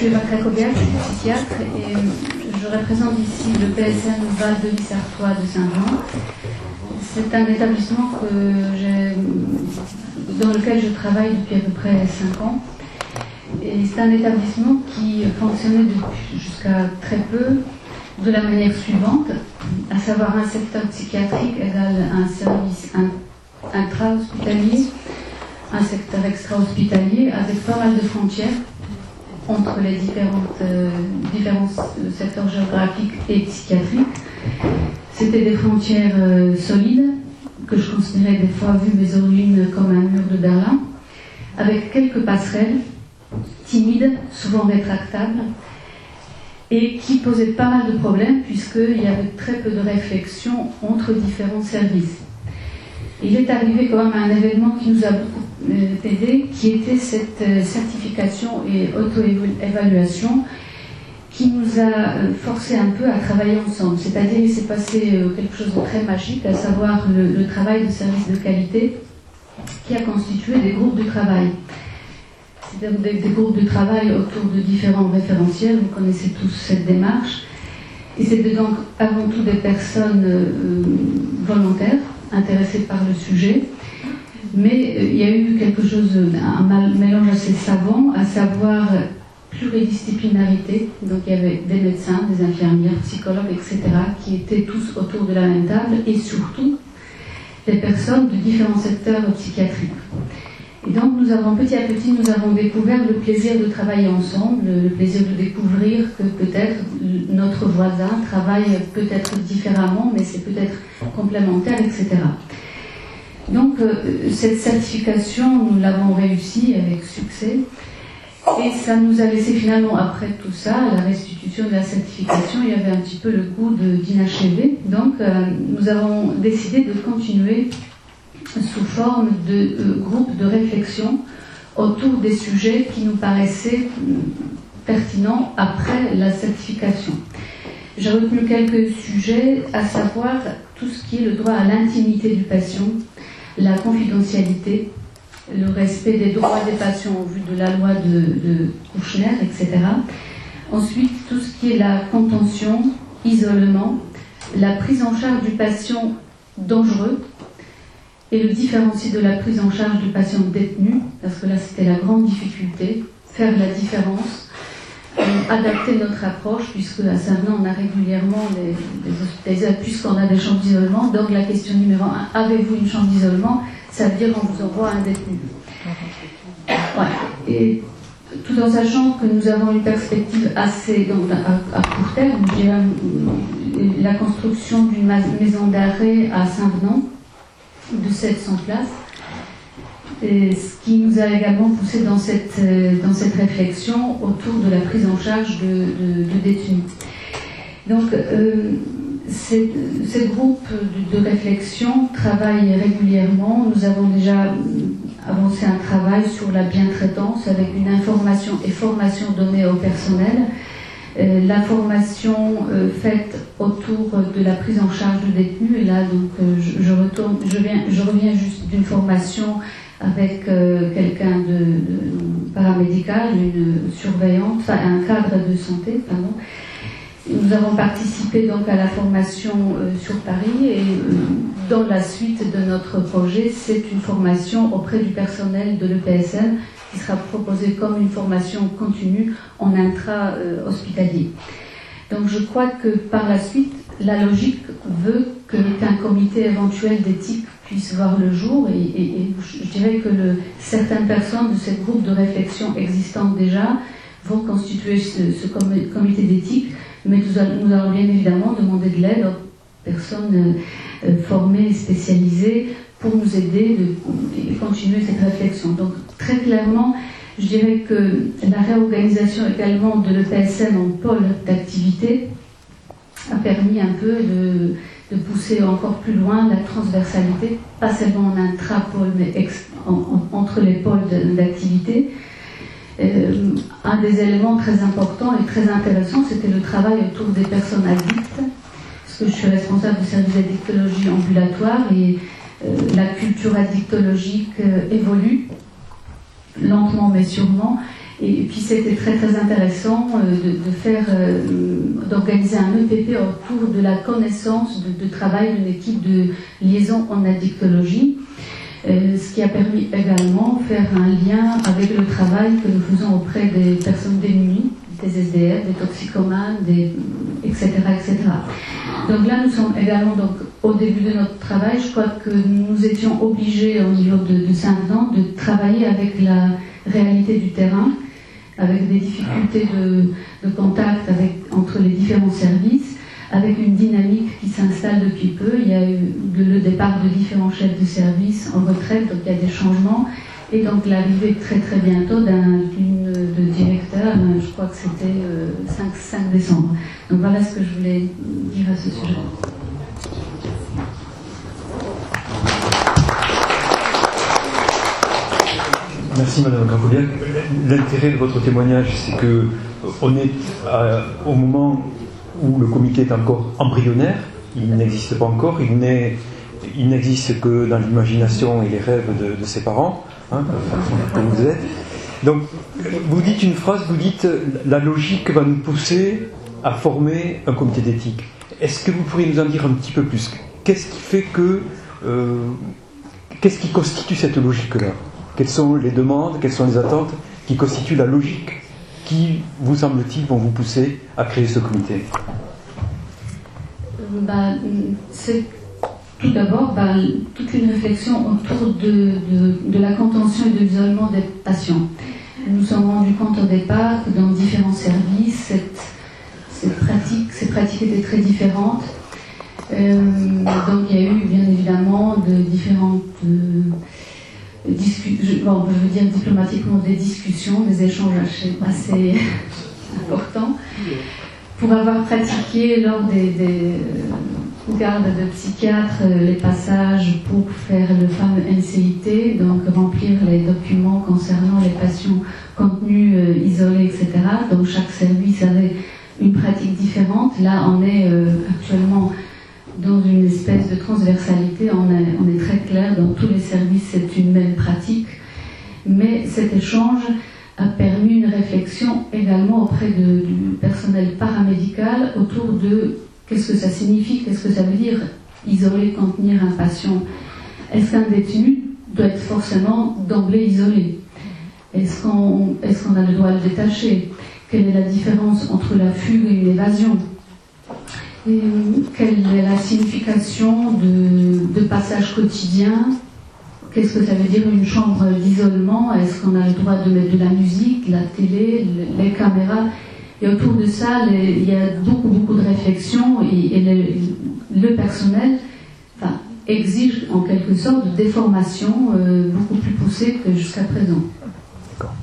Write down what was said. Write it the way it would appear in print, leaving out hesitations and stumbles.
suis Eva Krakowiak, je suis psychiatre et je représente ici le PSN Val de l'Isartois de Saint-Jean. C'est un établissement dans lequel je travaille depuis à peu près 5 ans. Et c'est un établissement qui fonctionnait jusqu'à très peu de la manière suivante, à savoir un secteur psychiatrique égale un service intra-hospitalier, un secteur extra-hospitalier, avec pas mal de frontières entre les différents secteurs géographiques et psychiatriques. C'était des frontières solides, que je considérais des fois, vu mes origines, comme un mur de Berlin, avec quelques passerelles timides, souvent rétractables, et qui posaient pas mal de problèmes, puisqu'il y avait très peu de réflexion entre différents services. Il est arrivé quand même un événement qui nous a beaucoup aidé, qui était cette certification et auto-évaluation, qui nous a forcé un peu à travailler ensemble. C'est-à-dire, il s'est passé quelque chose de très magique, à savoir le travail de service de qualité, qui a constitué des groupes de travail. C'est-à-dire des groupes de travail autour de différents référentiels, vous connaissez tous cette démarche. Et c'était donc avant tout des personnes volontaires, intéressées par le sujet. Mais il y a eu quelque chose, un mélange assez savant, à savoir pluridisciplinarité. Donc il y avait des médecins, des infirmières, psychologues, etc., qui étaient tous autour de la même table, et surtout des personnes de différents secteurs psychiatriques. Et donc petit à petit, nous avons découvert le plaisir de travailler ensemble, le plaisir de découvrir que peut-être notre voisin travaille peut-être différemment, mais c'est peut-être complémentaire, etc. Donc cette certification, nous l'avons réussi avec succès. Et ça nous a laissé finalement, après tout ça, la restitution de la certification, il y avait un petit peu le goût d'inachevé. Donc nous avons décidé de continuer sous forme de groupes de réflexion autour des sujets qui nous paraissaient pertinents après la certification. J'ai retenu quelques sujets, à savoir tout ce qui est le droit à l'intimité du patient, la confidentialité, le respect des droits des patients au vu de la loi de Kouchner, etc. Ensuite, tout ce qui est la contention, isolement, la prise en charge du patient dangereux, et le différencier de la prise en charge du patient détenu, parce que là c'était la grande difficulté, faire la différence, adapter notre approche, puisque à Saint-Venant on a régulièrement des hospitalisations, puisqu'on a des chambres d'isolement. Donc la question numéro 1, avez-vous une chambre d'isolement? Ça veut dire qu'on vous envoie un détenu. Ouais. Et tout en sachant que nous avons une perspective assez à court terme, je dirais, la construction d'une maison d'arrêt à Saint-Venant de 700 places, et ce qui nous a également poussé dans cette réflexion autour de la prise en charge de détenus. Donc ces groupes de réflexion travaillent régulièrement. Nous avons déjà avancé un travail sur la bientraitance avec une information et formation donnée au personnel. La formation faite autour de la prise en charge de détenus, et là donc je reviens juste d'une formation avec quelqu'un de paramédical, une surveillante, enfin un cadre de santé, pardon. Nous avons participé donc à la formation sur Paris, et dans la suite de notre projet, c'est une formation auprès du personnel de l'EPSN qui sera proposée comme une formation continue en intra-hospitalier. Donc je crois que par la suite, la logique veut qu'un comité éventuel d'éthique puisse voir le jour, et je dirais que certaines personnes de ce groupe de réflexion existant déjà vont constituer ce comité d'éthique, mais nous allons bien évidemment demander de l'aide aux personnes formées et spécialisées pour nous aider à continuer cette réflexion. Donc très clairement, je dirais que la réorganisation également de l'EPSN en pôle d'activité a permis un peu de pousser encore plus loin la transversalité, pas seulement en intra-pôle, mais entre les pôles d'activité. Un des éléments très importants et très intéressants, c'était le travail autour des personnes addictes, parce que je suis responsable du service d'addictologie ambulatoire, et la culture addictologique évolue lentement mais sûrement, Et puis c'était très très intéressant d'organiser un EPP autour de la connaissance de travail d'une équipe de liaison en addictologie, ce qui a permis également de faire un lien avec le travail que nous faisons auprès des personnes démunies, des SDF, des toxicomanes, etc., etc. Donc là, nous sommes également au début de notre travail. Je crois que nous étions obligés au niveau de Saint-Venant de travailler avec la réalité du terrain, avec des difficultés de contact entre les différents services, avec une dynamique qui s'installe depuis peu. Il y a eu le départ de différents chefs de service en retraite, donc il y a des changements. Et donc l'arrivée très très bientôt de directeur, je crois que c'était 5 décembre. Donc voilà ce que je voulais dire à ce sujet. Merci Madame Gracoliac. L'intérêt de votre témoignage, c'est que on est au moment où le comité est encore embryonnaire, il n'existe pas encore, il n'existe que dans l'imagination et les rêves de ses parents, comme vous êtes. Donc, vous dites une phrase, vous dites la logique va nous pousser à former un comité d'éthique. Est-ce que vous pourriez nous en dire un petit peu plus ? Qu'est-ce qui fait qu'est-ce qui constitue cette logique-là ? Quelles sont les demandes, quelles sont les attentes qui constituent la logique qui, vous semble-t-il, vont vous pousser à créer ce comité ? C'est tout d'abord toute une réflexion autour de la contention et de l'isolement des patients. Nous nous sommes rendus compte au départ que dans différents services, ces pratiques étaient très différentes. Donc il y a eu bien évidemment de différentes je veux dire diplomatiquement des discussions, des échanges assez importants, pour avoir pratiqué lors des gardes de psychiatres les passages pour faire le fameux NCIT, donc remplir les documents concernant les patients contenus isolés, etc. Donc chaque service avait une pratique différente. Là, on est actuellement dans une espèce de transversalité, on est très clair, dans tous les services c'est une même pratique, mais cet échange a permis une réflexion également auprès du personnel paramédical autour de qu'est-ce que ça signifie, qu'est-ce que ça veut dire isoler, contenir un patient. Est-ce qu'un détenu doit être forcément d'emblée isolé ? Est-ce qu'on a le droit de le détacher ? Quelle est la différence entre la fugue et une évasion ? Et quelle est la signification de passage quotidien ? Qu'est-ce que ça veut dire une chambre d'isolement ? Est-ce qu'on a le droit de mettre de la musique, la télé, les caméras ? Et autour de ça, il y a beaucoup de réflexions et le personnel exige en quelque sorte des formations beaucoup plus poussées que jusqu'à présent.